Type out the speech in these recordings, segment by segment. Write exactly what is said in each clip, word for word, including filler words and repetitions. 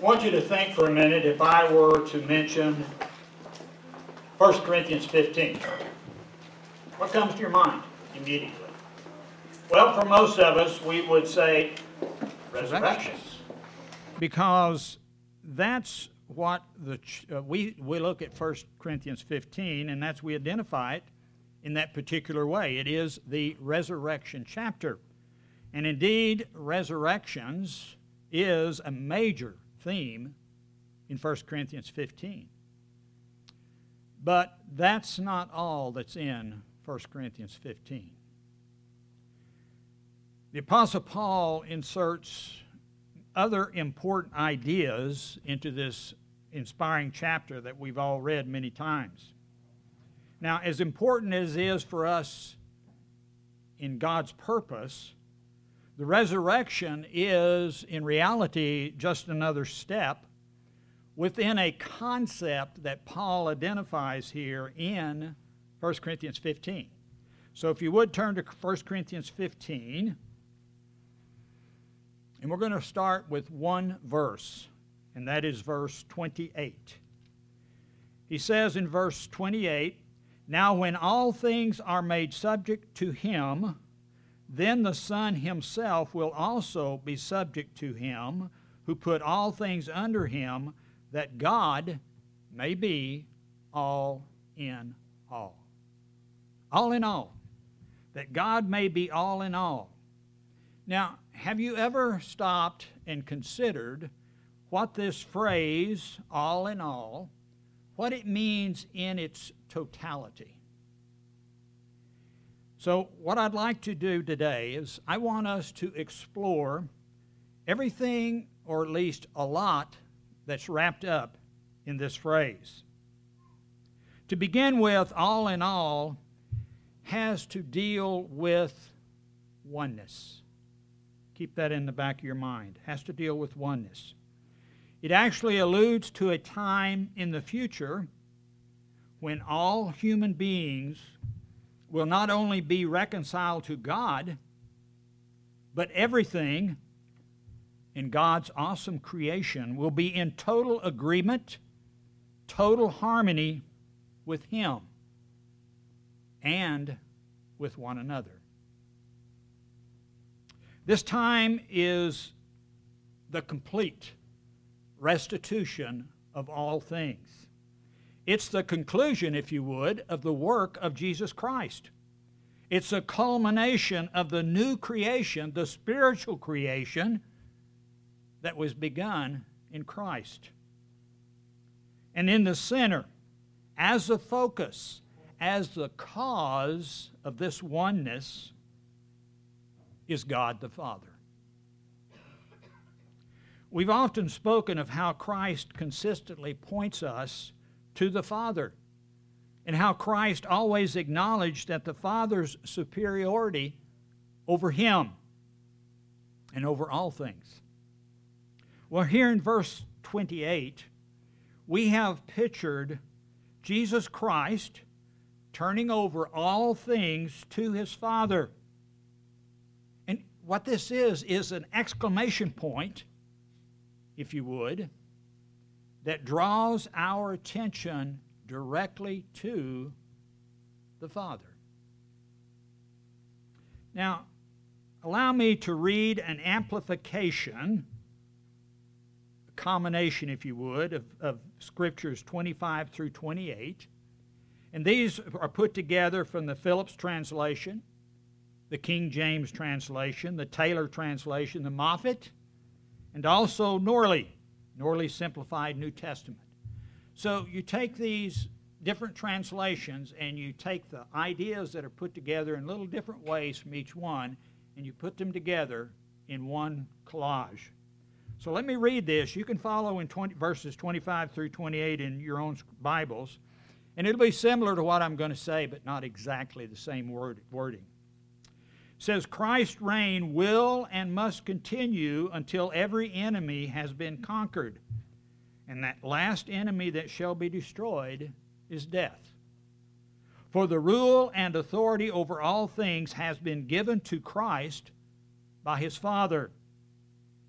I want you to think for a minute if I were to mention First Corinthians fifteen. What comes to your mind immediately? Well, for most of us, we would say resurrections. Because that's what the uh, we we look at First Corinthians fifteen, and that's we identify it in that particular way. It is the resurrection chapter. And indeed, resurrections is a major theme in First Corinthians fifteen. But that's not all that's in First Corinthians fifteen. The Apostle Paul inserts other important ideas into this inspiring chapter that we've all read many times. Now, as important as it is for us in God's purpose, the resurrection is, in reality, just another step within a concept that Paul identifies here in First Corinthians fifteen. So if you would turn to First Corinthians fifteen, and we're going to start with one verse, and that is verse twenty-eight. He says in verse twenty-eight, "Now when all things are made subject to him, then the Son himself will also be subject to him, who put all things under him, that God may be all in all." All in all. That God may be all in all. Now, have you ever stopped and considered what this phrase, all in all, what it means in its totality? So what I'd like to do today is I want us to explore everything, or at least a lot, that's wrapped up in this phrase. To begin with, all in all has to deal with oneness. Keep that in the back of your mind. Has to deal with oneness. It actually alludes to a time in the future when all human beings will not only be reconciled to God, but everything in God's awesome creation will be in total agreement, total harmony with Him and with one another. This time is the complete restitution of all things. It's the conclusion, if you would, of the work of Jesus Christ. It's a culmination of the new creation, the spiritual creation that was begun in Christ. And in the center, as the focus, as the cause of this oneness, is God the Father. We've often spoken of how Christ consistently points us to the Father, and how Christ always acknowledged that the Father's superiority over Him and over all things. Well, here in verse twenty-eight, we have pictured Jesus Christ turning over all things to His Father. And what this is, is an exclamation point, if you would, that draws our attention directly to the Father. Now, allow me to read an amplification, a combination, if you would, of, of Scriptures twenty-five through twenty-eight. And these are put together from the Phillips translation, the King James translation, the Taylor translation, the Moffat, and also Norley. Norley Simplified New Testament. So you take these different translations and you take the ideas that are put together in little different ways from each one, and you put them together in one collage. So let me read this. You can follow in twenty, verses twenty-five through twenty-eight in your own Bibles, and it'll be similar to what I'm going to say, but not exactly the same word, wording. It says, "Christ's reign will and must continue until every enemy has been conquered, and that last enemy that shall be destroyed is death. For the rule and authority over all things has been given to Christ by His Father.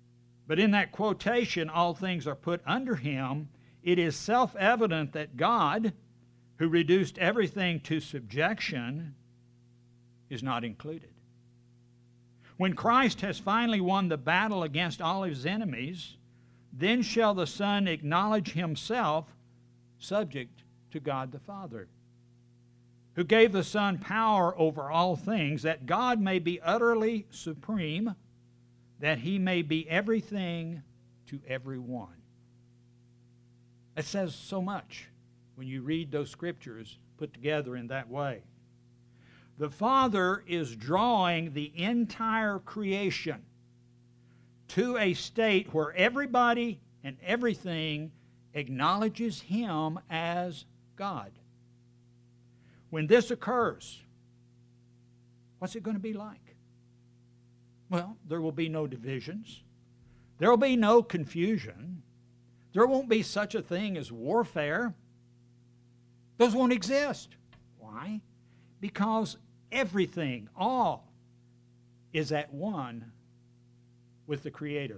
But in that quotation, all things are put under him, it is self-evident that God, who reduced everything to subjection, is not included. When Christ has finally won the battle against all his enemies, then shall the Son acknowledge himself subject to God the Father, who gave the Son power over all things, that God may be utterly supreme, that he may be everything to everyone. It says so much when you read those scriptures put together in that way. The Father is drawing the entire creation to a state where everybody and everything acknowledges him as God. When this occurs, what's it going to be like? Well, there will be no divisions. There will be no confusion. There won't be such a thing as warfare. Those won't exist. Why? Because everything, all, is at one with the Creator.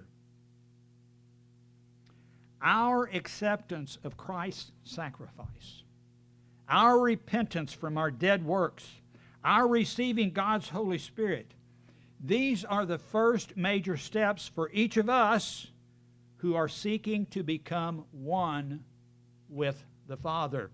Our acceptance of Christ's sacrifice, our repentance from our dead works, our receiving God's Holy Spirit, these are the first major steps for each of us who are seeking to become one with the Father.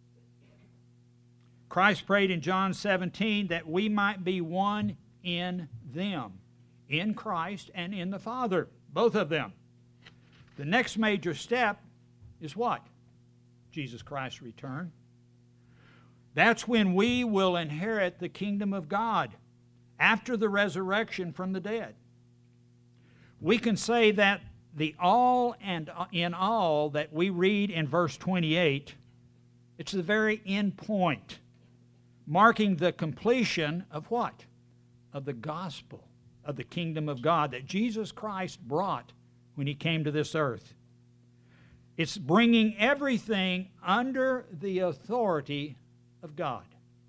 Christ prayed in John seventeen that we might be one in them, in Christ and in the Father, both of them. The next major step is what? Jesus Christ's return. That's when we will inherit the kingdom of God after the resurrection from the dead. We can say that the all and in all that we read in verse twenty-eight, it's the very end point, marking the completion of what? Of the gospel of the kingdom of God that Jesus Christ brought when he came to this earth. It's bringing everything under the authority of God.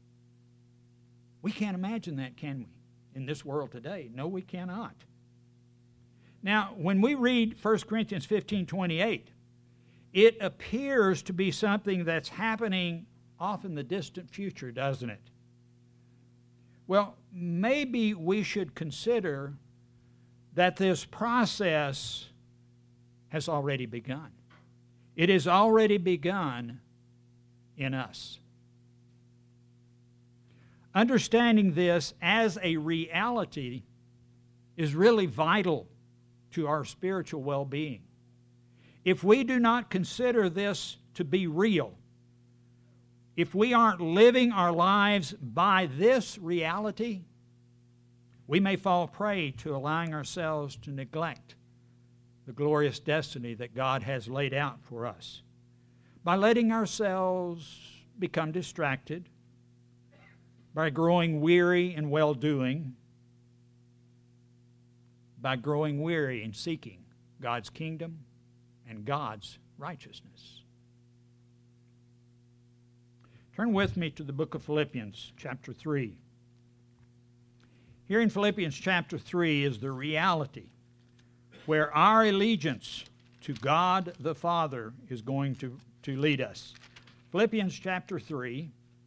We can't imagine that, can we, in this world today? No, we cannot. Now, when we read First Corinthians fifteen twenty-eight, it appears to be something that's happening off in the distant future, doesn't it? Well, maybe we should consider that this process has already begun. It has already begun in us. Understanding this as a reality is really vital to our spiritual well-being. If we do not consider this to be real, if we aren't living our lives by this reality, we may fall prey to allowing ourselves to neglect the glorious destiny that God has laid out for us by letting ourselves become distracted, by growing weary in well-doing, by growing weary in seeking God's kingdom and God's righteousness. Turn with me to the book of Philippians, chapter three. Here in Philippians chapter three is the reality where our allegiance to God the Father is going to, to lead us. Philippians chapter three.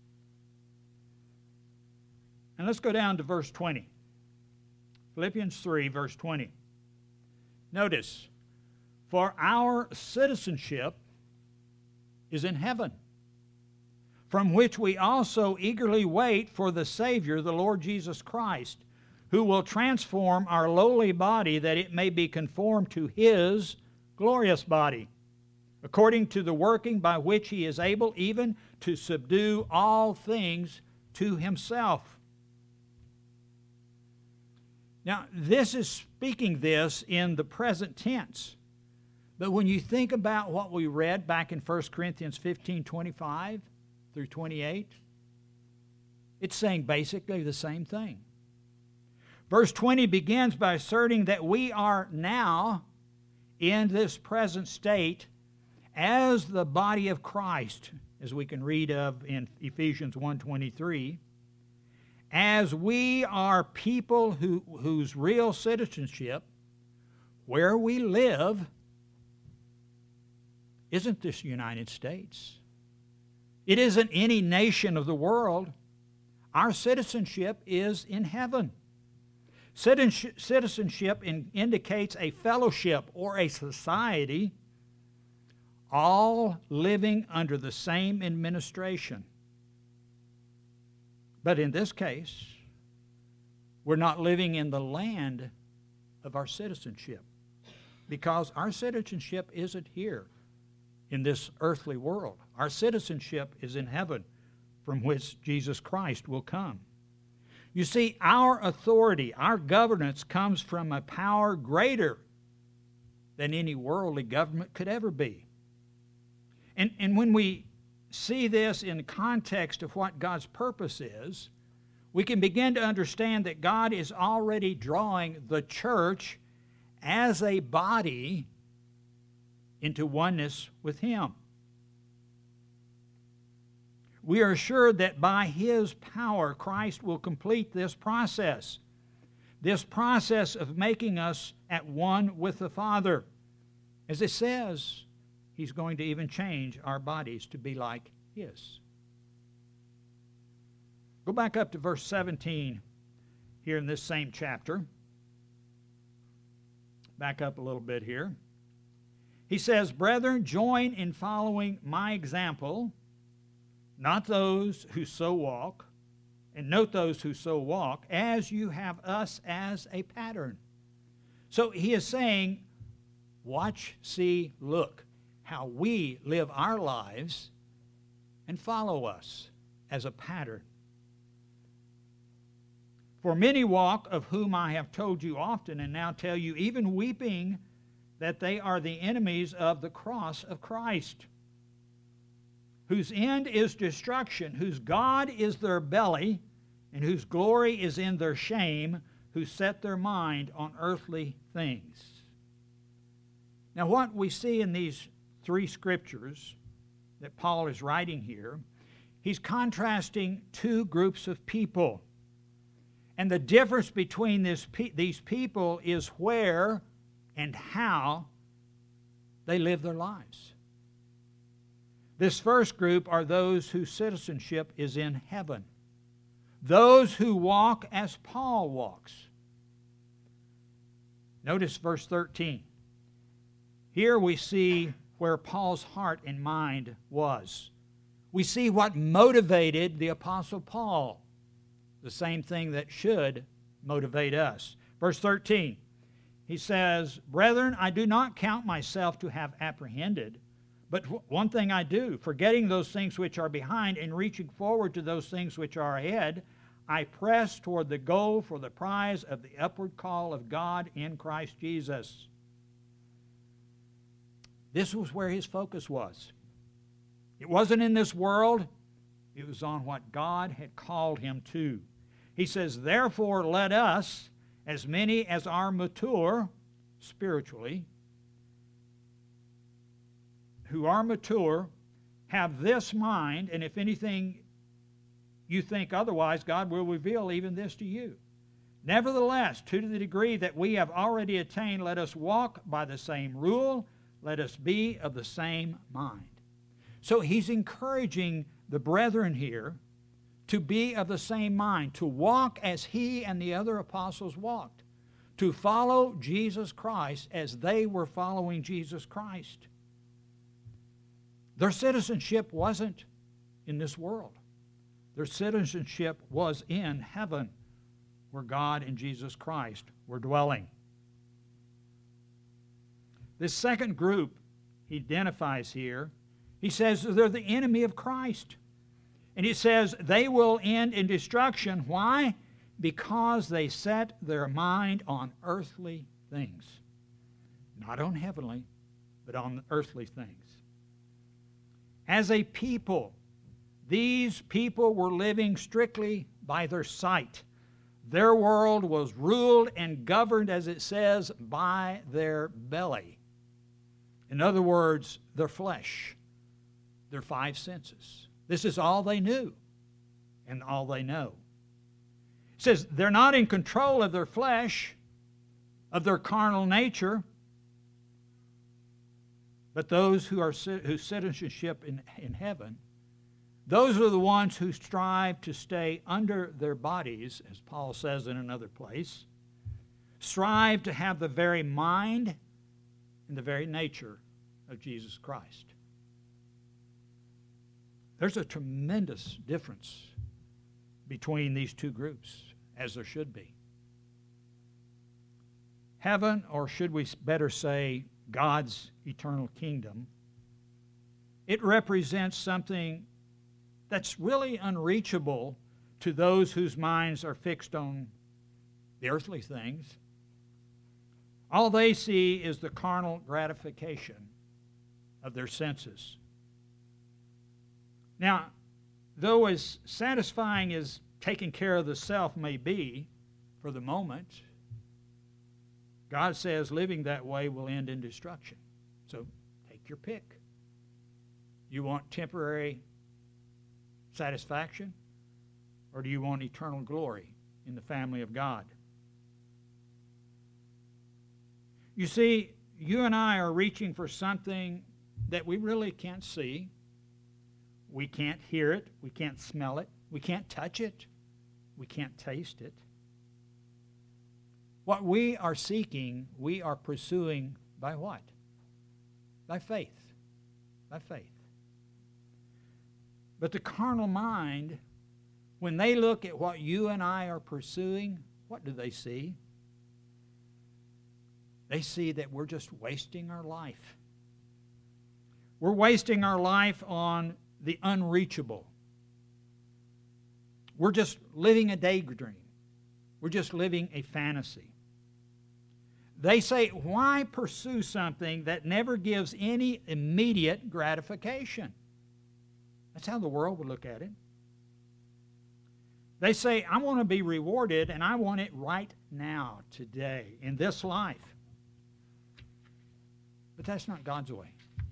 And let's go down to verse twenty. Philippians three, verse twenty. Notice, for our citizenship is in heaven, from which we also eagerly wait for the Savior, the Lord Jesus Christ, who will transform our lowly body that it may be conformed to His glorious body, according to the working by which He is able even to subdue all things to Himself. Now, this is speaking this in the present tense. But when you think about what we read back in First Corinthians fifteen twenty-five through twenty-eight, it's saying basically the same thing. Verse twenty begins by asserting that we are now in this present state as the body of Christ, as we can read of in Ephesians one twenty-three, as we are people who, whose real citizenship, where we live isn't this United States. It isn't any nation of the world. Our citizenship is in heaven. Citizenship in, indicates a fellowship or a society, all living under the same administration. But in this case, we're not living in the land of our citizenship, because our citizenship isn't here in this earthly world. Our citizenship is in heaven, from which Jesus Christ will come. You see, our authority, our governance comes from a power greater than any worldly government could ever be. And, and when we see this in the context of what God's purpose is, we can begin to understand that God is already drawing the church as a body into oneness with Him. We are assured that by His power, Christ will complete this process, this process of making us at one with the Father. As it says, He's going to even change our bodies to be like His. Go back up to verse seventeen here in this same chapter. Back up a little bit here. He says, "Brethren, join in following my example, not those who so walk," and note those who so walk, "as you have us as a pattern." So he is saying, watch, see, look, how we live our lives and follow us as a pattern. "For many walk, of whom I have told you often, and now tell you, even weeping, that they are the enemies of the cross of Christ, whose end is destruction, whose God is their belly, and whose glory is in their shame, who set their mind on earthly things." Now, what we see in these three scriptures that Paul is writing here, he's contrasting two groups of people. And the difference between this, these people is where and how they live their lives. This first group are those whose citizenship is in heaven, those who walk as Paul walks. Notice verse thirteen. Here we see where Paul's heart and mind was. We see what motivated the Apostle Paul, the same thing that should motivate us. Verse thirteen, he says, "Brethren, I do not count myself to have apprehended, but one thing I do, forgetting those things which are behind and reaching forward to those things which are ahead, I press toward the goal for the prize of the upward call of God in Christ Jesus." This was where his focus was. It wasn't in this world. It was on what God had called him to. He says, "Therefore let us, as many as are mature spiritually, who are mature, have this mind, and if anything you think otherwise, God will reveal even this to you. Nevertheless, to the degree that we have already attained, let us walk by the same rule, let us be of the same mind." So he's encouraging the brethren here to be of the same mind, to walk as he and the other apostles walked, to follow Jesus Christ as they were following Jesus Christ. Their citizenship wasn't in this world. Their citizenship was in heaven, where God and Jesus Christ were dwelling. This second group he identifies here, he says they're the enemy of Christ. And he says they will end in destruction. Why? Because they set their mind on earthly things. Not on heavenly, but on earthly things. As a people, these people were living strictly by their sight. Their world was ruled and governed, as it says, by their belly. In other words, their flesh, their five senses. This is all they knew and all they know. It says they're not in control of their flesh, of their carnal nature. But those who are whose citizenship in, in heaven, those are the ones who strive to stay under their bodies, as Paul says in another place, strive to have the very mind and the very nature of Jesus Christ. There's a tremendous difference between these two groups, as there should be. Heaven, or should we better say God's eternal kingdom, it represents something that's really unreachable to those whose minds are fixed on the earthly things. All they see is the carnal gratification of their senses. Now, though as satisfying as taking care of the self may be for the moment, God says living that way will end in destruction. So take your pick. You want temporary satisfaction, or do you want eternal glory in the family of God? You see, you and I are reaching for something that we really can't see. We can't hear it. We can't smell it. We can't touch it. We can't taste it. What we are seeking, we are pursuing by what? By faith. By faith. But the carnal mind, when they look at what you and I are pursuing, what do they see? They see that we're just wasting our life. We're wasting our life on the unreachable. We're just living a daydream. We're just living a fantasy. They say, why pursue something that never gives any immediate gratification? That's how the world would look at it. They say, I want to be rewarded, and I want it right now, today, in this life. But that's not God's way.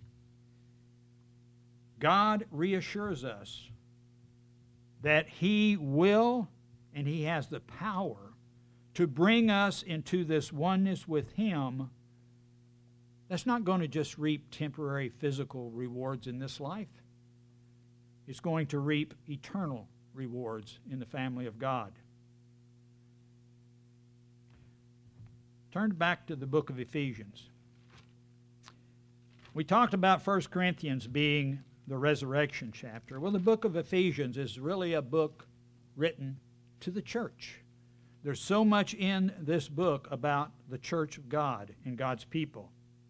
God reassures us that He will and He has the power to bring us into this oneness with Him that's not going to just reap temporary physical rewards in this life. It's going to reap eternal rewards in the family of God. Turn back to the book of Ephesians. We talked about First Corinthians being the resurrection chapter. Well, the book of Ephesians is really a book written to the church. There's so much in this book about the church of God and God's people.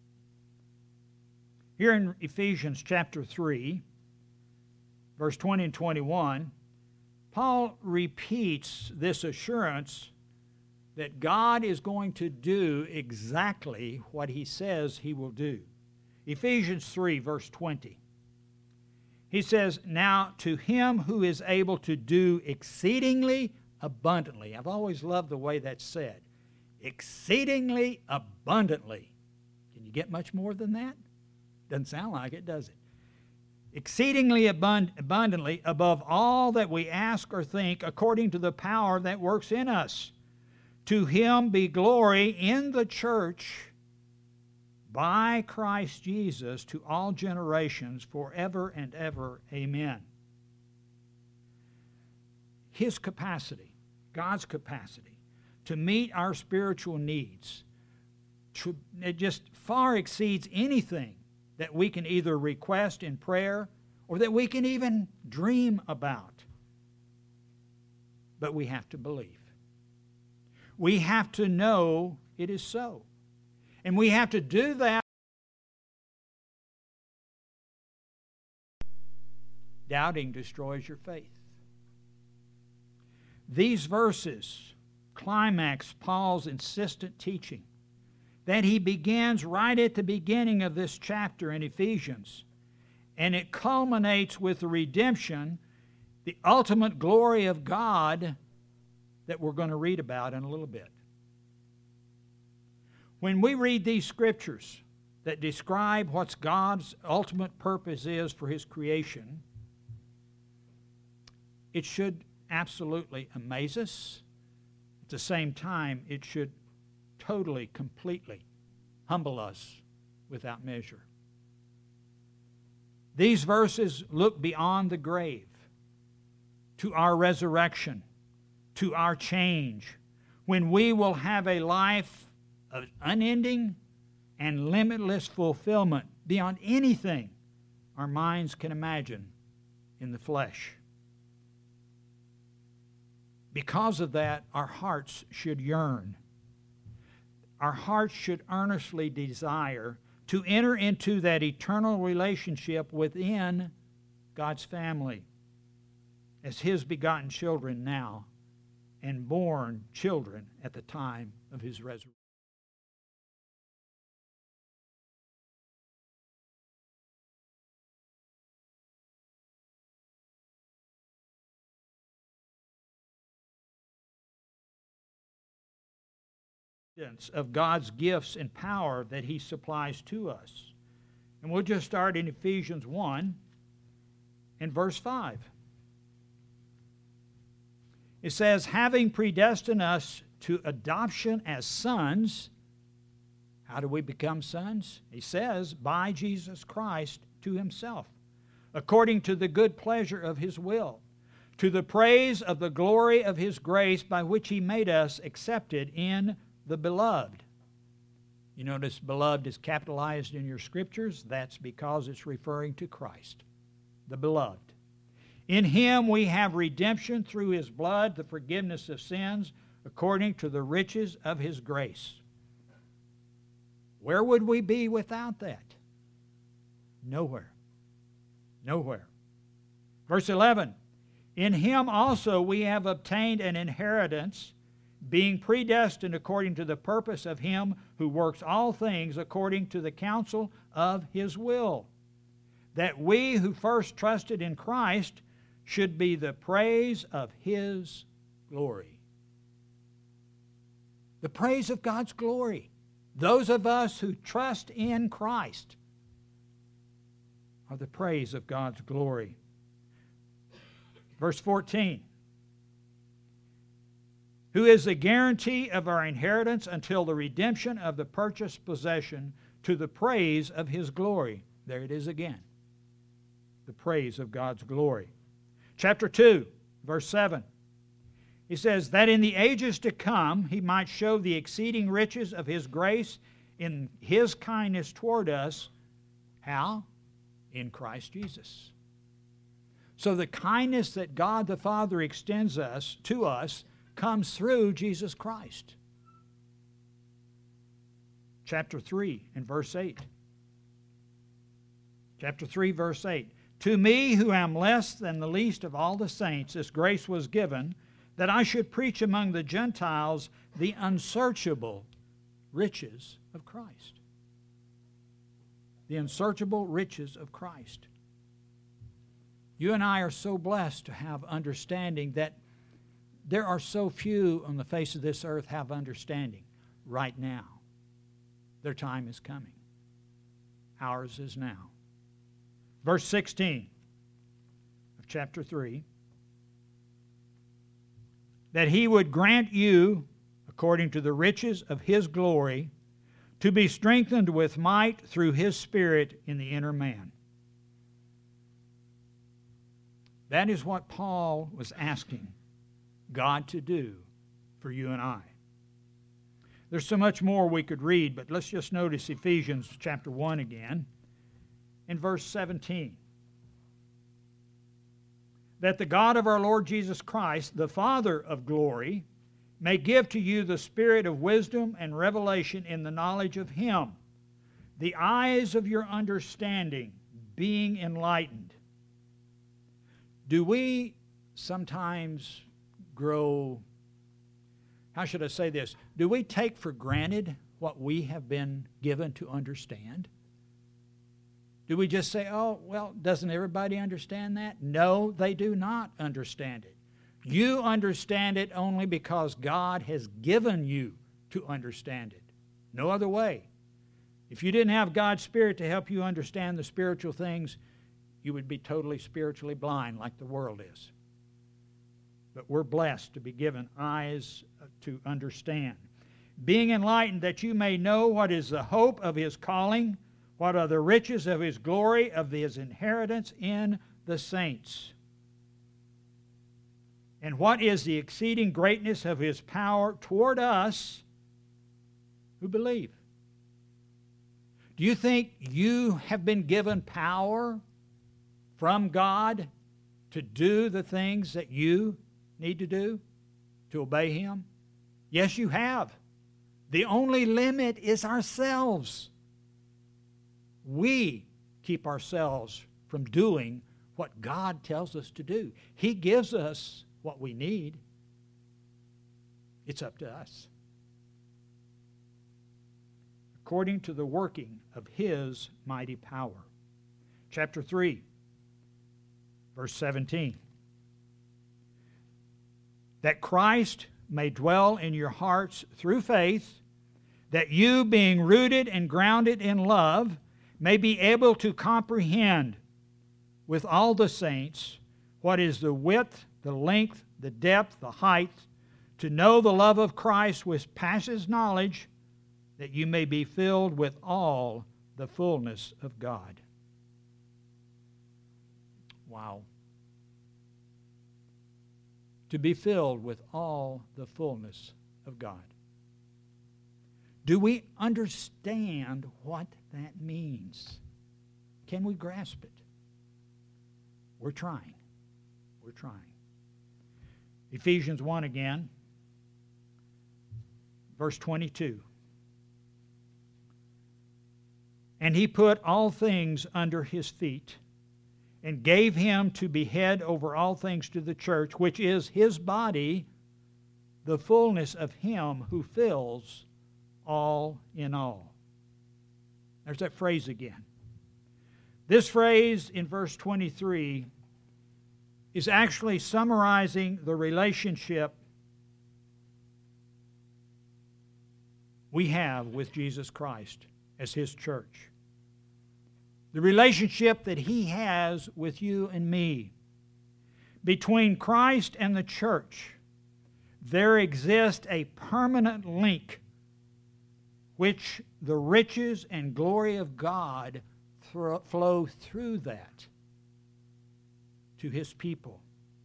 Here in Ephesians chapter three, verse twenty and twenty-one, Paul repeats this assurance that God is going to do exactly what He says He will do. Ephesians three, verse twenty. He says, now to Him who is able to do exceedingly abundantly. I've always loved the way that's said. Exceedingly abundantly. Can you get much more than that? Doesn't sound like it, does it? Exceedingly abund- abundantly above all that we ask or think, according to the power that works in us. To Him be glory in the church by Christ Jesus to all generations forever and ever. Amen. His capacity, God's capacity to meet our spiritual needs, it just far exceeds anything that we can either request in prayer or that we can even dream about. But we have to believe. We have to know it is so. And we have to do that. Doubting destroys your faith. These verses climax Paul's insistent teaching that he begins right at the beginning of this chapter in Ephesians, and it culminates with the redemption, the ultimate glory of God that we're going to read about in a little bit. When we read these scriptures that describe what God's ultimate purpose is for His creation, it should absolutely amaze us. At the same time, it should totally, completely humble us without measure. These verses look beyond the grave to our resurrection, to our change, when we will have a life of unending and limitless fulfillment beyond anything our minds can imagine in the flesh. Because of that, our hearts should yearn. Our hearts should earnestly desire to enter into that eternal relationship within God's family as His begotten children now and born children at the time of His resurrection. Of God's gifts and power that He supplies to us. And we'll just start in Ephesians one and verse five. It says, having predestined us to adoption as sons. How do we become sons? He says, by Jesus Christ to Himself, according to the good pleasure of His will, to the praise of the glory of His grace, by which He made us accepted in the Beloved. You notice beloved is capitalized in your scriptures. That's because it's referring to Christ, the Beloved. In Him we have redemption through His blood, the forgiveness of sins, according to the riches of His grace. Where would we be without that? Nowhere. Nowhere. Verse eleven, in Him also we have obtained an inheritance, being predestined according to the purpose of Him who works all things according to the counsel of His will, that we who first trusted in Christ should be the praise of His glory. The praise of God's glory. Those of us who trust in Christ are the praise of God's glory. Verse fourteen, who is the guarantee of our inheritance until the redemption of the purchased possession, to the praise of His glory. There it is again. The praise of God's glory. Chapter two, verse seven. He says, that in the ages to come He might show the exceeding riches of His grace in His kindness toward us. How? In Christ Jesus. So the kindness that God the Father extends us to us comes through Jesus Christ. Chapter three and verse eight. Chapter three, verse eight. To me, who am less than the least of all the saints, this grace was given, that I should preach among the Gentiles the unsearchable riches of Christ. The unsearchable riches of Christ. You and I are so blessed to have understanding that there are so few on the face of this earth have understanding right now. Their time is coming. Ours is now. Verse sixteen of chapter three. That He would grant you, according to the riches of His glory, to be strengthened with might through His Spirit in the inner man. That is what Paul was asking God to do for you and I. There's so much more we could read, but let's just notice Ephesians chapter one again, in verse seventeen. That the God of our Lord Jesus Christ, the Father of glory, may give to you the spirit of wisdom and revelation in the knowledge of Him, the eyes of your understanding being enlightened. Do we sometimes grow, how should I say this? Do we take for granted what we have been given to understand? Do we just say, oh, well, doesn't everybody understand that? No, they do not understand it. You understand it only because God has given you to understand it. No other way. If you didn't have God's Spirit to help you understand the spiritual things, you would be totally spiritually blind like the world is. But we're blessed to be given eyes to understand. Being enlightened, that you may know what is the hope of His calling, What are the riches of His glory, of His inheritance in the saints? And what is the exceeding greatness of His power toward us who believe? Do you think you have been given power from God to do the things that you need to do, to obey Him? Yes, you have. The only limit is ourselves. We keep ourselves from doing what God tells us to do. He gives us what we need. It's up to us. According to the working of His mighty power. Chapter three, verse seventeen. That Christ may dwell in your hearts through faith, that you, being rooted and grounded in love, may be able to comprehend with all the saints what is the width, the length, the depth, the height, to know the love of Christ which passes knowledge, that you may be filled with all the fullness of God. Wow. To be filled with all the fullness of God. Do we understand what that means? Can we grasp it? We're trying. We're trying. Ephesians one again, verse twenty-two. And He put all things under His feet, and gave Him to be head over all things to the church, which is His body, the fullness of Him who fills all in all. There's that phrase again. This phrase in verse twenty-three is actually summarizing the relationship we have with Jesus Christ as His church. The relationship that He has with you and me. Between Christ and the church, there exists a permanent link which the riches and glory of God th- flow through that to His people.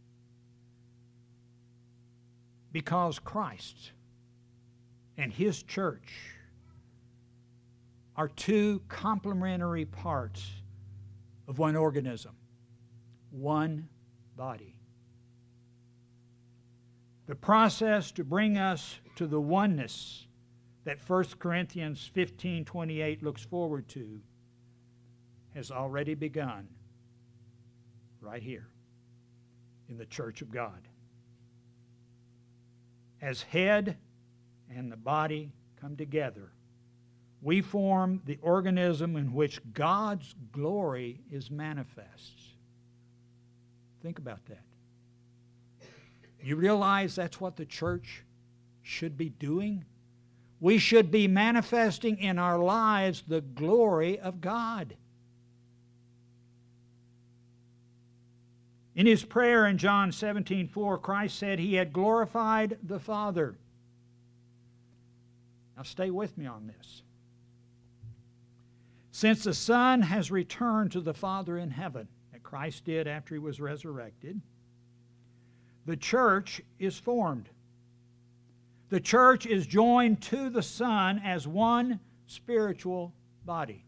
Because Christ and His church are two complementary parts of one organism, one body. The process to bring us to the oneness that First Corinthians fifteen twenty-eight looks forward to has already begun right here in the church of God. As head and the body come together, we form the organism in which God's glory is manifest. Think about that. You realize that's what the church should be doing? We should be manifesting in our lives the glory of God. In His prayer in John seventeen four, Christ said He had glorified the Father. Now stay with me on this. Since the Son has returned to the Father in heaven, that Christ did after He was resurrected, the church is formed. The church is joined to the Son as one spiritual body.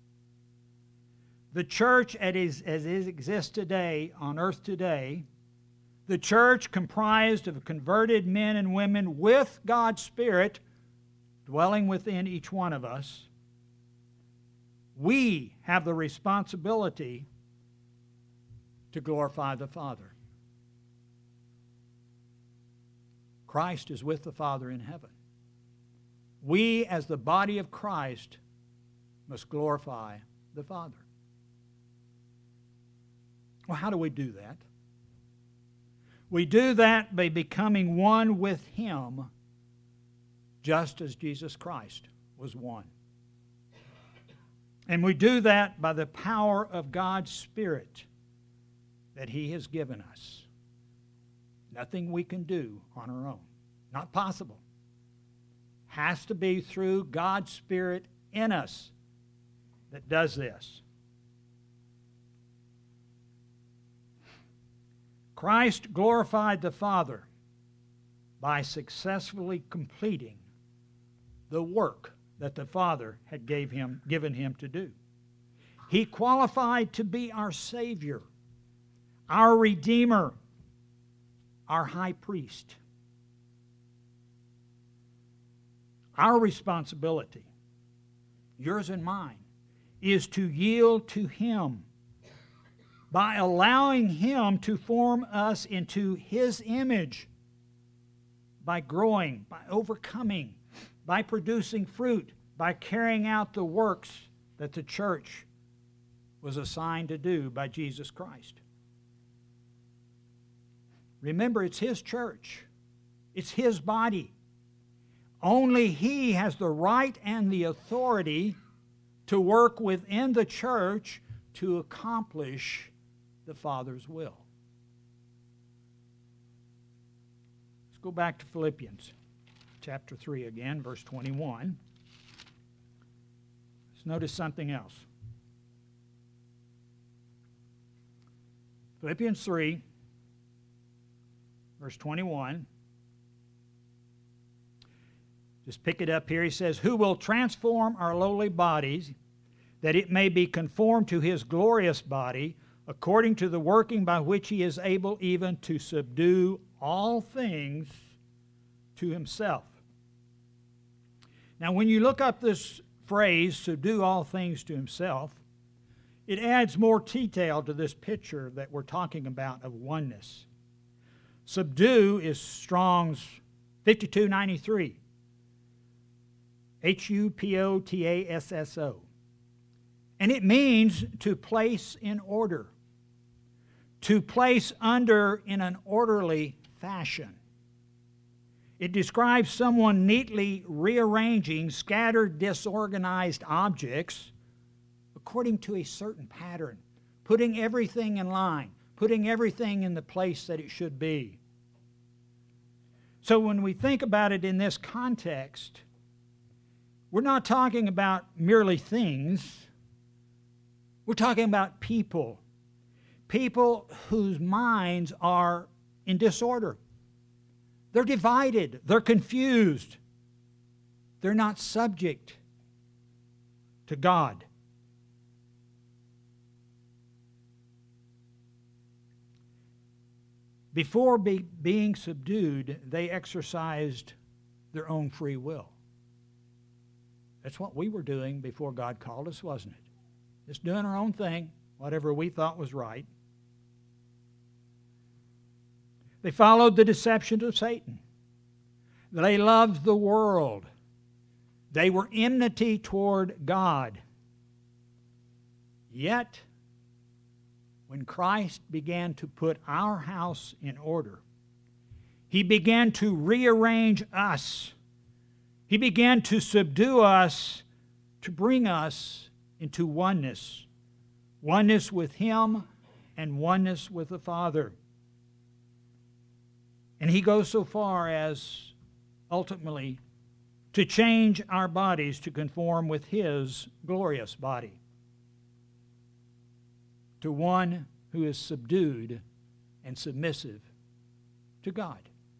The church as it exists today, on earth today, the church comprised of converted men and women with God's Spirit dwelling within each one of us, we have the responsibility to glorify the Father. Christ is with the Father in heaven. We, as the body of Christ, must glorify the Father. Well, how do we do that? We do that by becoming one with Him, just as Jesus Christ was one. And we do that by the power of God's Spirit that He has given us. Nothing we can do on our own. Not possible. Has to be through God's Spirit in us that does this. Christ glorified the Father by successfully completing the work that the Father had gave him, given him to do. He qualified to be our Savior, our Redeemer, our High Priest. Our responsibility, yours and mine, is to yield to Him by allowing Him to form us into His image, by growing, by overcoming, by producing fruit, by carrying out the works that the church was assigned to do by Jesus Christ. Remember, it's His church. It's His body. Only He has the right and the authority to work within the church to accomplish the Father's will. Let's go back to Philippians chapter three again, verse twenty-one. Let's notice something else. Philippians three, verse twenty-one. Just pick it up here. He says, who will transform our lowly bodies, that it may be conformed to His glorious body, according to the working by which He is able even to subdue all things to Himself. Now, when you look up this phrase, subdue all things to Himself, it adds more detail to this picture that we're talking about of oneness. Subdue is Strong's fifty-two ninety-three. H U P O T A S S O. And it means to place in order, to place under in an orderly fashion. It describes someone neatly rearranging scattered, disorganized objects according to a certain pattern, putting everything in line, putting everything in the place that it should be. So when we think about it in this context, we're not talking about merely things. We're talking about people. People whose minds are in disorder. They're divided. They're confused. They're not subject to God. Before be, being subdued, they exercised their own free will. That's what we were doing before God called us, wasn't it? Just doing our own thing, whatever we thought was right. They followed the deception of Satan. They loved the world. They were enmity toward God. Yet, when Christ began to put our house in order, He began to rearrange us. He began to subdue us, to bring us into oneness. Oneness with Him and oneness with the Father. And He goes so far as ultimately to change our bodies to conform with His glorious body, to one who is subdued and submissive to God.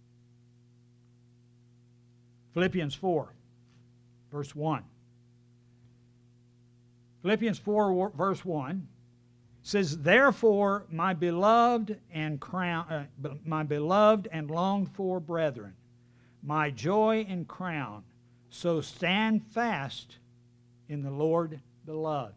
Philippians four, verse one. Philippians four, verse one says, therefore, my beloved and crown, uh, my beloved and longed for brethren, my joy and crown, so stand fast in the Lord, beloved.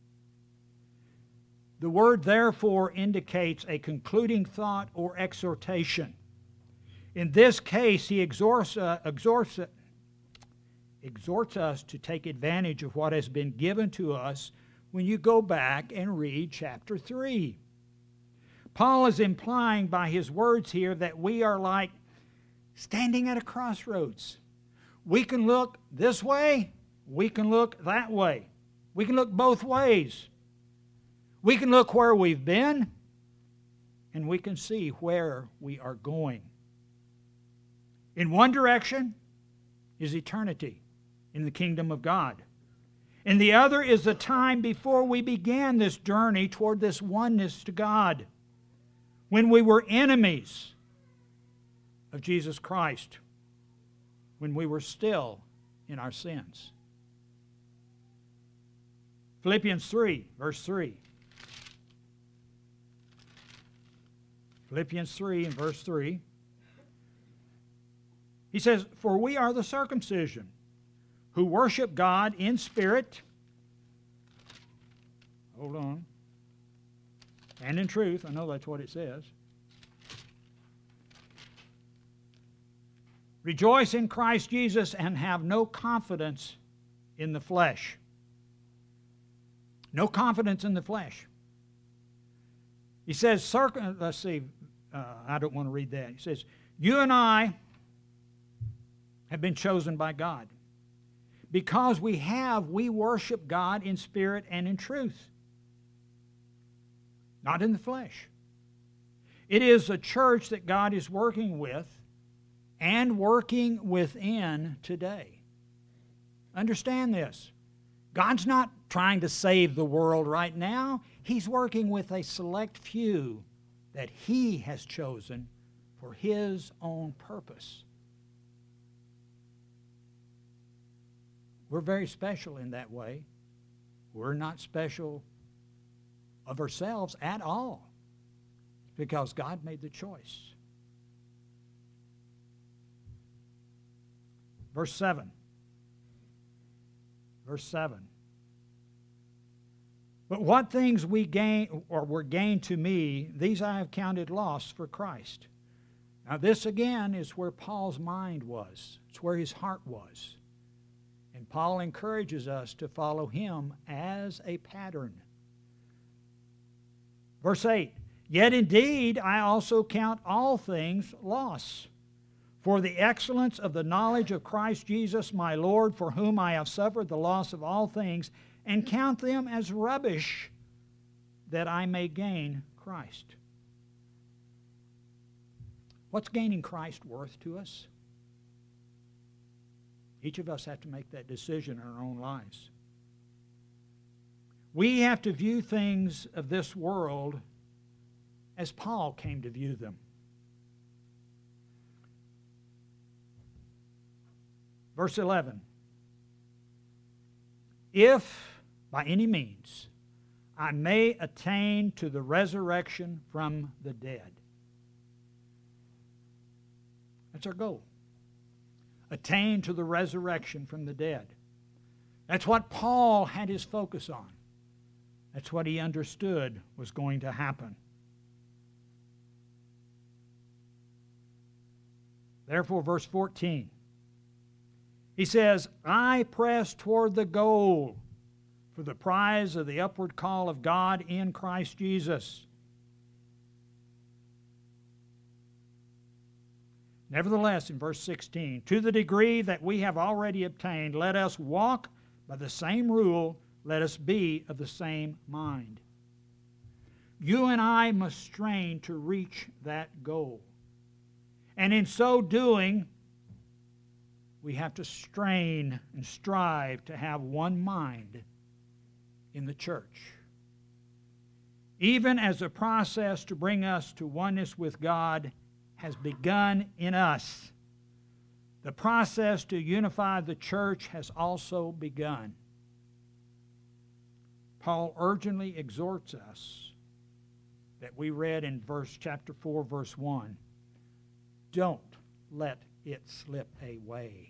The word therefore indicates a concluding thought or exhortation. In this case, he exhorts, uh, exhorts, uh, exhorts us to take advantage of what has been given to us when you go back and read chapter three. Paul is implying by his words here that we are like standing at a crossroads. We can look this way, we can look that way. We can look both ways. We can look where we've been, and we can see where we are going. In one direction is eternity in the kingdom of God. And the other is the time before we began this journey toward this oneness to God, when we were enemies of Jesus Christ, when we were still in our sins. Philippians three, verse three. Philippians three and verse three. He says, "For we are the circumcision, who worship God in spirit," hold on, "and in truth," I know that's what it says, "rejoice in Christ Jesus and have no confidence in the flesh." No confidence in the flesh. He says, circ- let's see, uh, I don't want to read that. He says, "You and I have been chosen by God. Because we have, we worship God in spirit and in truth, not in the flesh." It is a church that God is working with and working within today. Understand this. God's not trying to save the world right now. He's working with a select few that He has chosen for His own purpose. We're very special in that way. We're not special of ourselves at all, because God made the choice. Verse seven. Verse seven. "But what things we gain or were gained to me, these I have counted loss for Christ." Now this again is where Paul's mind was. It's where his heart was. And Paul encourages us to follow him as a pattern. Verse eight. "Yet indeed I also count all things loss, for the excellence of the knowledge of Christ Jesus my Lord, for whom I have suffered the loss of all things, and count them as rubbish, that I may gain Christ." What's gaining Christ worth to us? Each of us have to make that decision in our own lives. We have to view things of this world as Paul came to view them. Verse eleven. "If by any means I may attain to the resurrection from the dead." That's our goal. Attain to the resurrection from the dead. That's what Paul had his focus on. That's what he understood was going to happen. Therefore, verse fourteen, he says, "I press toward the goal for the prize of the upward call of God in Christ Jesus." Nevertheless, in verse sixteen, "To the degree that we have already obtained, let us walk by the same rule, let us be of the same mind." You and I must strain to reach that goal. And in so doing, we have to strain and strive to have one mind in the church. Even as the process to bring us to oneness with God has begun in us, the process to unify the church has also begun. Paul urgently exhorts us that we read in verse chapter four, verse one. Don't let it slip away.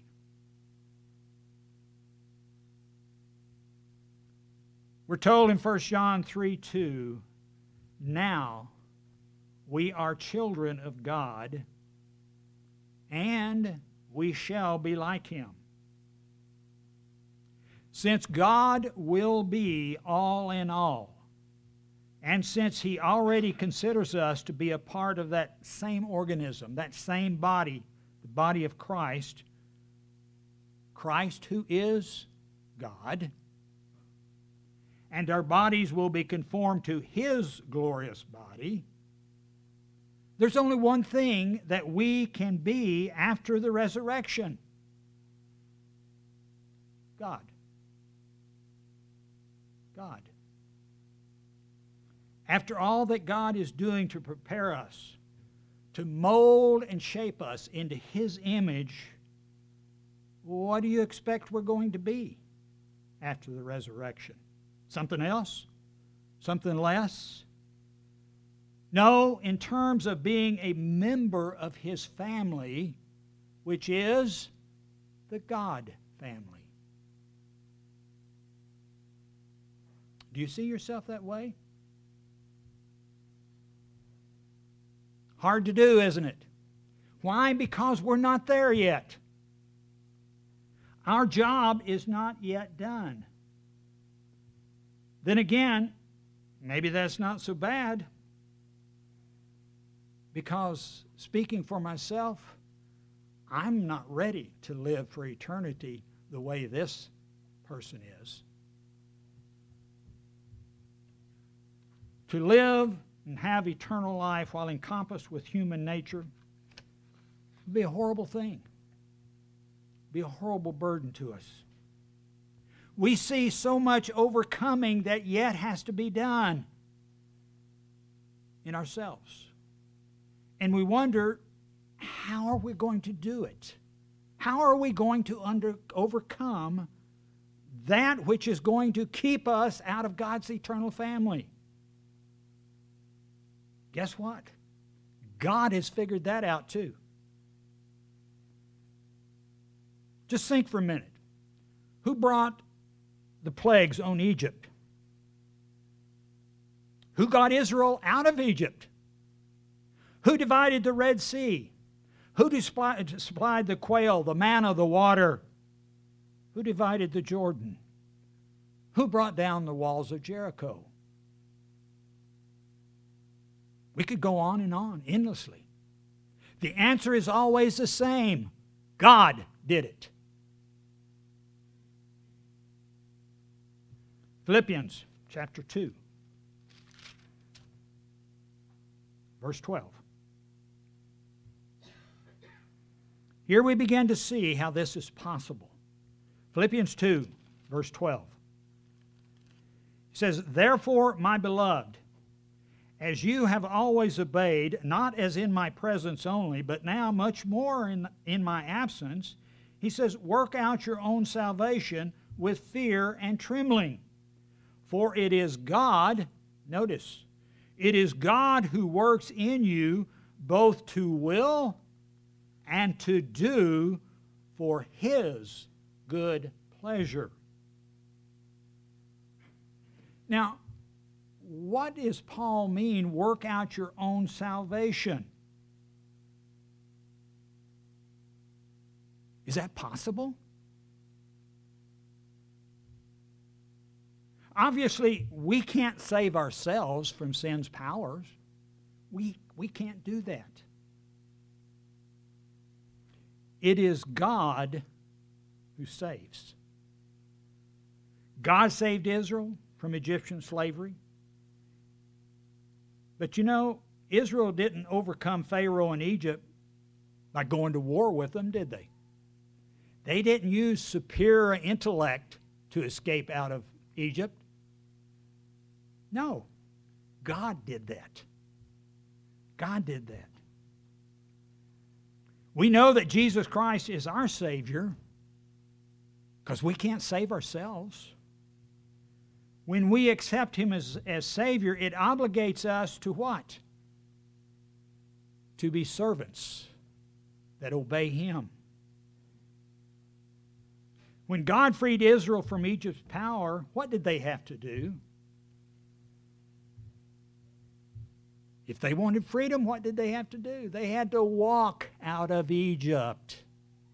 We're told in First John three two, "Now we are children of God, and we shall be like Him." Since God will be all in all, and since He already considers us to be a part of that same organism, that same body, the body of Christ, Christ who is God, and our bodies will be conformed to His glorious body, there's only one thing that we can be after the resurrection: God. God. After all that God is doing to prepare us, to mold and shape us into His image, what do you expect we're going to be after the resurrection? Something else? Something less? No, in terms of being a member of His family, which is the God family. Do you see yourself that way? Hard to do, isn't it? Why? Because we're not there yet. Our job is not yet done. Then again, maybe that's not so bad, because speaking for myself, I'm not ready to live for eternity the way this person is. To live and have eternal life while encompassed with human nature would be a horrible thing. Be a horrible burden to us. We see so much overcoming that yet has to be done in ourselves. And we wonder, how are we going to do it? How are we going to under, overcome that which is going to keep us out of God's eternal family? Guess what? God has figured that out too. Just think for a minute. Who brought the plagues on Egypt? Who got Israel out of Egypt? Who divided the Red Sea? Who supplied the quail, the manna, the water? Who divided the Jordan? Who brought down the walls of Jericho? We could go on and on endlessly. The answer is always the same. God did it. Philippians chapter two, verse twelve. Here we begin to see how this is possible. Philippians two, verse twelve. It says, "Therefore, my beloved, as you have always obeyed, not as in my presence only, but now much more in, in my absence," he says, "work out your own salvation with fear and trembling. For it is God," notice, "it is God who works in you both to will and to do for His good pleasure." Now, what does Paul mean, work out your own salvation? Is that possible? Obviously, we can't save ourselves from sin's powers. We, we can't do that. It is God who saves. God saved Israel from Egyptian slavery. But you know, Israel didn't overcome Pharaoh in Egypt by going to war with them, did they? They didn't use superior intellect to escape out of Egypt. No, God did that. God did that. We know that Jesus Christ is our Savior because we can't save ourselves. When we accept Him as, as Savior, it obligates us to what? To be servants that obey Him. When God freed Israel from Egypt's power, what did they have to do? If they wanted freedom, what did they have to do? They had to walk out of Egypt.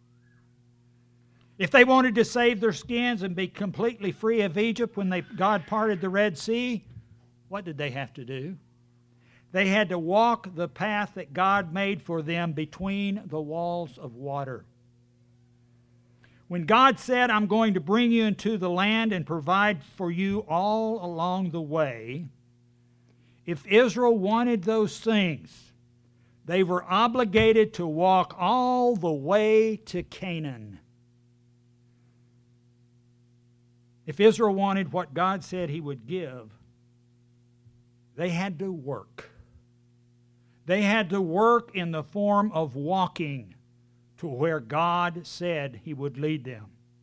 If they wanted to save their skins and be completely free of Egypt when they, God parted the Red Sea, what did they have to do? They had to walk the path that God made for them between the walls of water. When God said, "I'm going to bring you into the land and provide for you all along the way," if Israel wanted those things, they were obligated to walk all the way to Canaan. If Israel wanted what God said He would give, they had to work. They had to work in the form of walking to where God said He would lead them.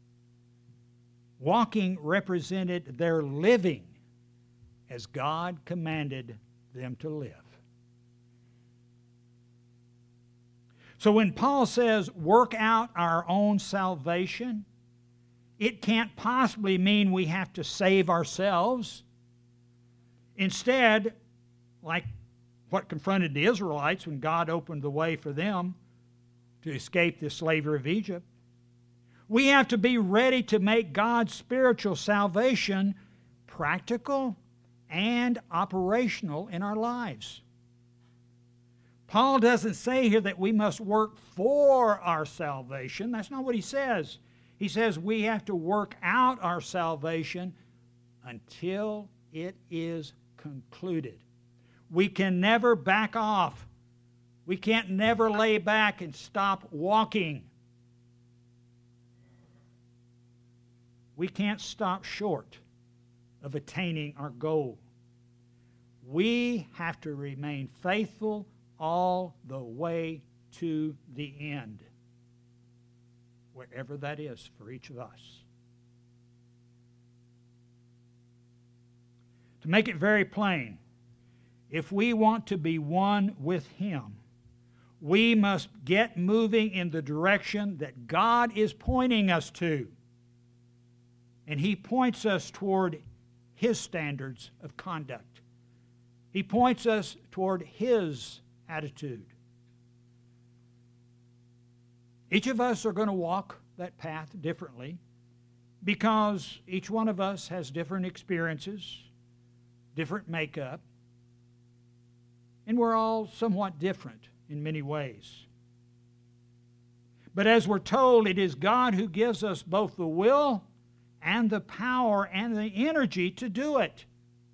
Walking represented their living as God commanded them to live. So when Paul says, work out our own salvation, it can't possibly mean we have to save ourselves. Instead, like what confronted the Israelites when God opened the way for them to escape the slavery of Egypt, we have to be ready to make God's spiritual salvation practical and operational in our lives. Paul doesn't say here that we must work for our salvation. That's not what he says. He says we have to work out our salvation until it is concluded. We can never back off. We can't never lay back and stop walking. We can't stop short of attaining our goal. We have to remain faithful all the way to the end, wherever that is for each of us. To make it very plain, if we want to be one with Him, we must get moving in the direction that God is pointing us to. And He points us toward His standards of conduct. He points us toward His attitude. Each of us are going to walk that path differently because each one of us has different experiences, different makeup, and we're all somewhat different in many ways. But as we're told, it is God who gives us both the will and the power and the energy to do it.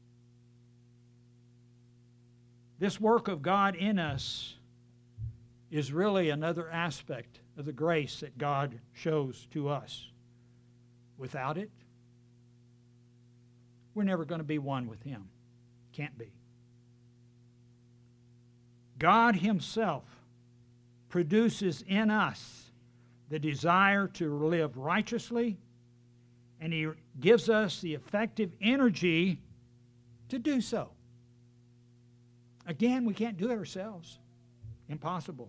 This work of God in us is really another aspect of the grace that God shows to us. Without it, we're never going to be one with Him. Can't be. God Himself produces in us the desire to live righteously, and He gives us the effective energy to do so. Again, we can't do it ourselves. Impossible.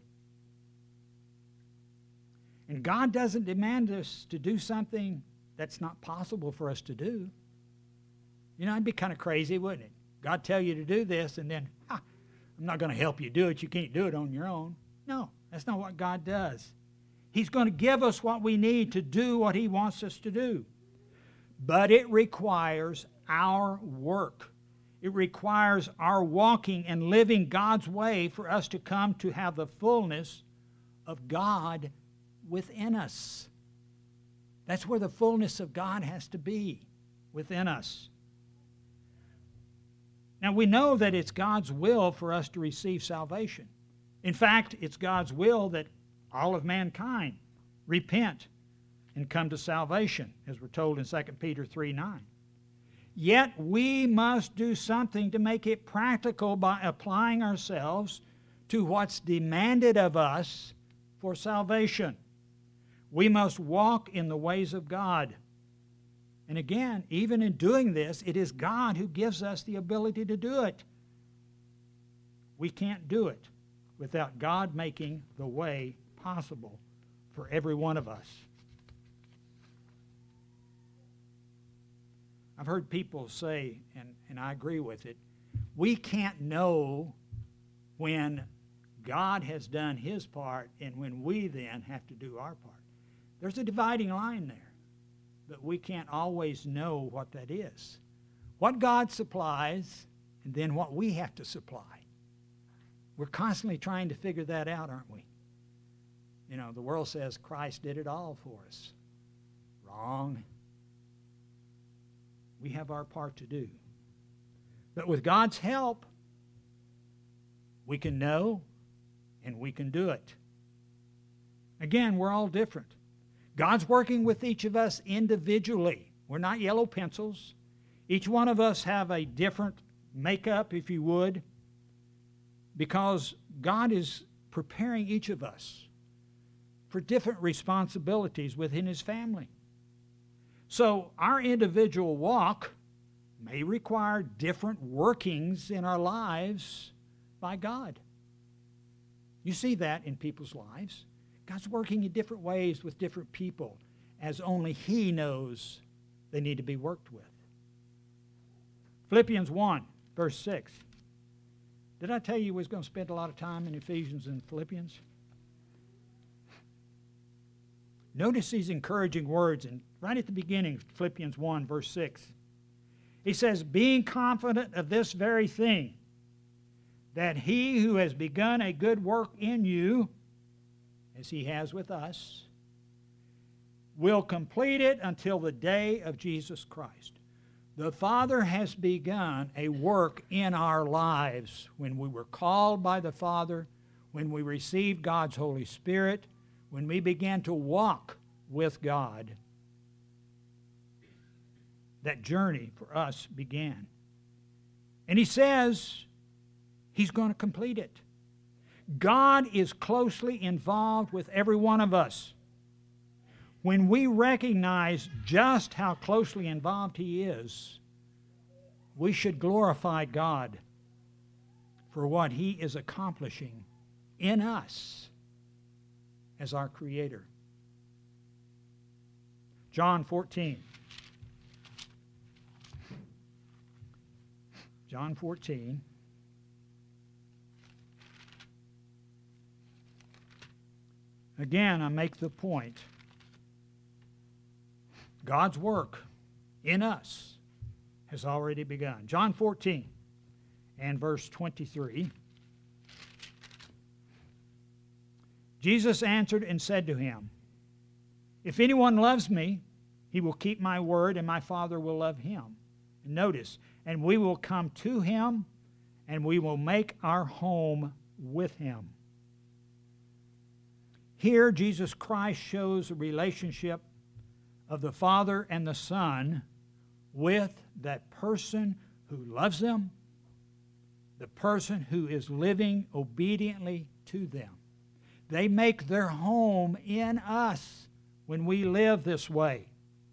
And God doesn't demand us to do something that's not possible for us to do. You know, it'd be kind of crazy, wouldn't it? God tell you to do this, and then, ha, I'm not going to help you do it. You can't do it on your own. No, that's not what God does. He's going to give us what we need to do what He wants us to do. But it requires our work. It requires our walking and living God's way for us to come to have the fullness of God within us. That's where the fullness of God has to be, within us. Now, we know that it's God's will for us to receive salvation. In fact, it's God's will that all of mankind repent and come to salvation, as we're told in Second Peter three nine. Yet we must do something to make it practical by applying ourselves to what's demanded of us for salvation. We must walk in the ways of God. And again, even in doing this, it is God who gives us the ability to do it. We can't do it without God making the way possible for every one of us. I've heard people say, and, and I agree with it, we can't know when God has done His part and when we then have to do our part. There's a dividing line there, but we can't always know what that is. What God supplies and then what we have to supply. We're constantly trying to figure that out, aren't we? You know, the world says Christ did it all for us. Wrong. We have our part to do. But with God's help, we can know and we can do it. Again, we're all different. God's working with each of us individually. We're not yellow pencils. Each one of us have a different makeup, if you would, because God is preparing each of us for different responsibilities within His family. So our individual walk may require different workings in our lives by God. You see that in people's lives. God's working in different ways with different people, as only He knows they need to be worked with. Philippians one, verse six. Did I tell you we was going to spend a lot of time in Ephesians and Philippians? Notice these encouraging words, and right at the beginning, Philippians one, verse six. He says, being confident of this very thing, that He who has begun a good work in you, as He has with us, will complete it until the day of Jesus Christ. The Father has begun a work in our lives when we were called by the Father, when we received God's Holy Spirit, when we began to walk with God. That journey for us began. And He says He's going to complete it. God is closely involved with every one of us. When we recognize just how closely involved He is, we should glorify God for what He is accomplishing in us as our Creator. John fourteen. John fourteen. Again, I make the point. God's work in us has already begun. John fourteen and verse twenty-three. Jesus answered and said to him, if anyone loves me, he will keep my word, and my Father will love him. And notice, and we will come to him, and we will make our home with him. Here, Jesus Christ shows a relationship of the Father and the Son with that person who loves them, the person who is living obediently to them. They make their home in us when we live this way.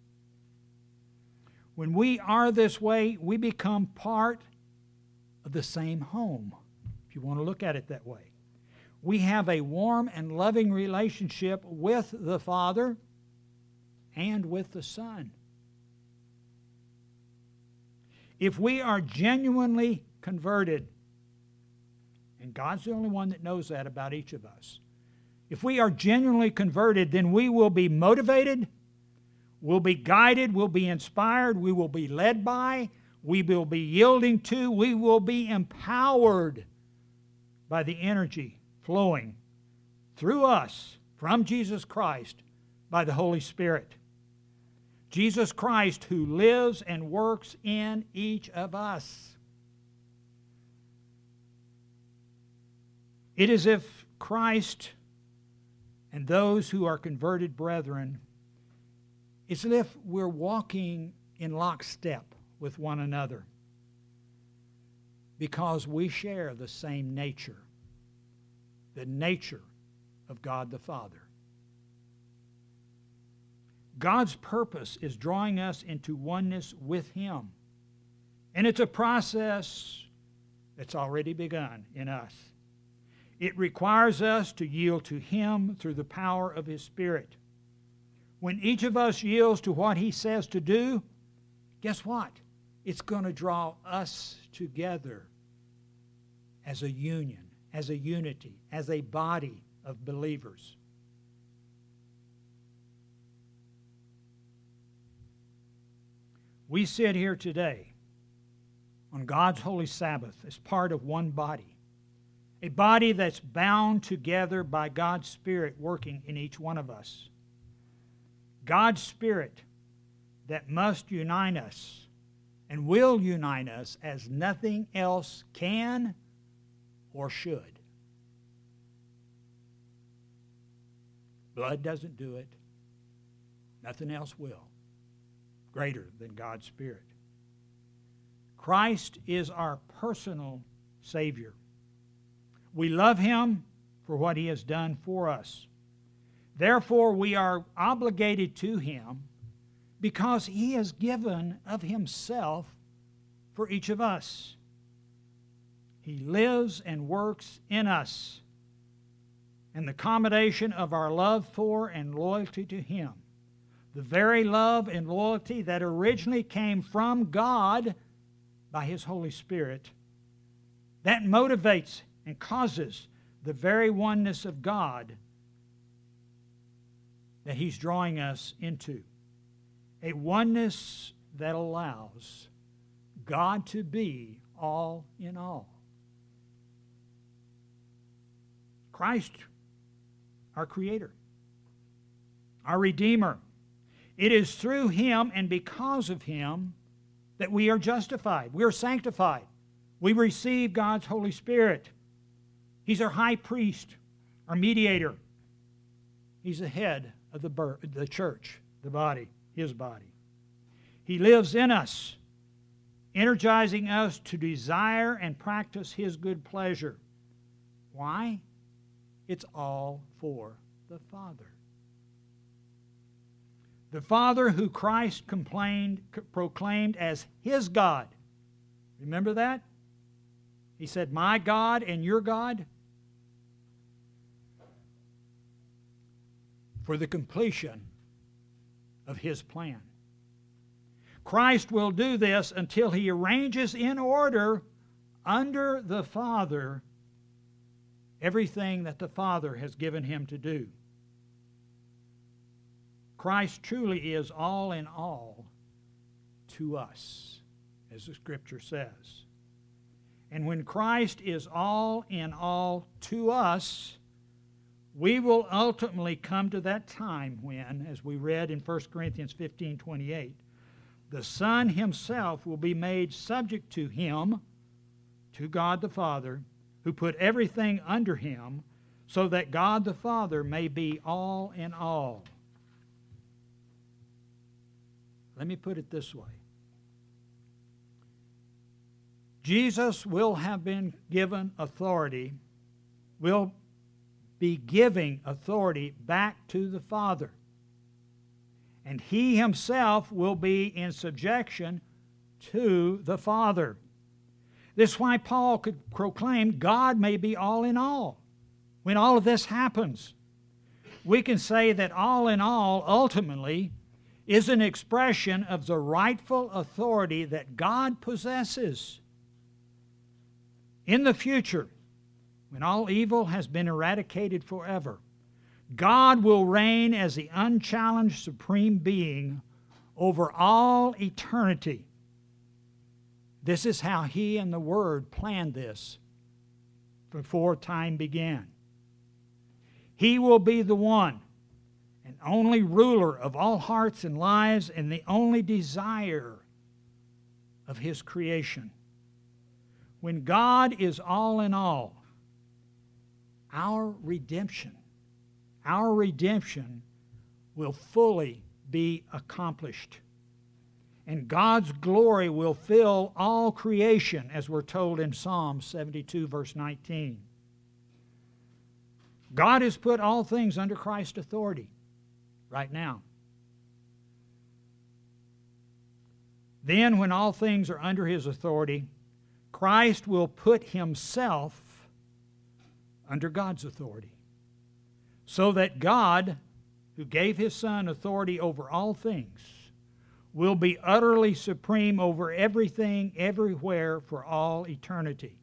When we are this way, we become part of the same home, if you want to look at it that way. We have a warm and loving relationship with the Father and with the Son. If we are genuinely converted, and God's the only one that knows that about each of us, if we are genuinely converted, then we will be motivated, we'll be guided, we'll be inspired, we will be led by, we will be yielding to, we will be empowered by the energy flowing through us from Jesus Christ by the Holy Spirit. Jesus Christ who lives and works in each of us. It is as if Christ and those who are converted brethren, it's as if we're walking in lockstep with one another because we share the same nature, the nature of God the Father. God's purpose is drawing us into oneness with Him. And it's a process that's already begun in us. It requires us to yield to Him through the power of His Spirit. When each of us yields to what He says to do, guess what? It's going to draw us together as a union, as a unity, as a body of believers. We sit here today on God's holy Sabbath as part of one body. A body that's bound together by God's Spirit working in each one of us. God's Spirit that must unite us and will unite us as nothing else can or should. Blood doesn't do it. Nothing else will. greater than God's Spirit. Christ is our personal Savior. We love Him for what He has done for us. Therefore, we are obligated to Him because He has given of Himself for each of us. He lives and works in us, and the combination of our love for and loyalty to Him, the very love and loyalty that originally came from God by His Holy Spirit, that motivates and causes the very oneness of God that He's drawing us into. A oneness that allows God to be all in all. Christ, our Creator, our Redeemer. It is through Him and because of Him that we are justified. We are sanctified. We receive God's Holy Spirit. He's our high priest, our mediator. He's the head of the, the church, the body, His body. He lives in us, energizing us to desire and practice His good pleasure. Why? It's all for the Father. The Father who Christ complained, proclaimed as His God. Remember that? He said, my God and your God. For the completion of His plan. Christ will do this until He arranges in order under the Father everything that the Father has given Him to do. Christ truly is all in all to us, as the Scripture says. And when Christ is all in all to us, we will ultimately come to that time when, as we read in First Corinthians fifteen twenty-eight, the Son Himself will be made subject to Him, to God the Father, who put everything under Him, so that God the Father may be all in all. Let me put it this way. Jesus will have been given authority, will be giving authority back to the Father. And He Himself will be in subjection to the Father. This is why Paul could proclaim God may be all in all. When all of this happens, we can say that all in all ultimately is an expression of the rightful authority that God possesses. In the future, when all evil has been eradicated forever, God will reign as the unchallenged supreme being over all eternity. This is how He and the Word planned this before time began. He will be the one and only ruler of all hearts and lives and the only desire of His creation. When God is all in all, our redemption, our redemption will fully be accomplished. And God's glory will fill all creation, as we're told in Psalm seventy-two, verse nineteen. God has put all things under Christ's authority right now. Then, when all things are under His authority, Christ will put Himself under God's authority, so that God, who gave His Son authority over all things, will be utterly supreme over everything, everywhere, for all eternity.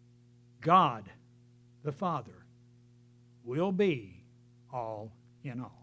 God, the Father, will be all in all.